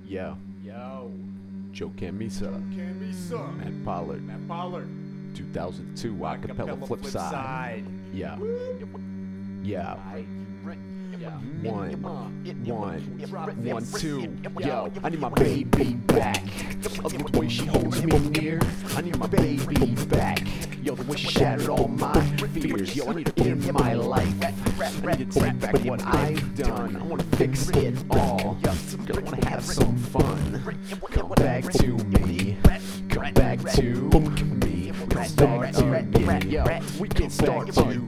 Yo, Yo, Joe Camisa, Camisa, Matt Pollard, 2002 acapella flip side. Yeah, yeah. One, two. Yo, I need my baby back. The way she holds me near. I need my baby back. Yo, the way she shattered all my fears. Yo, I need her in my life. I need to take back what I've done. I wanna fix it all. Girl, I wanna have some fun. Come back to me. Come back to me. Come start again. Yo, we can start again.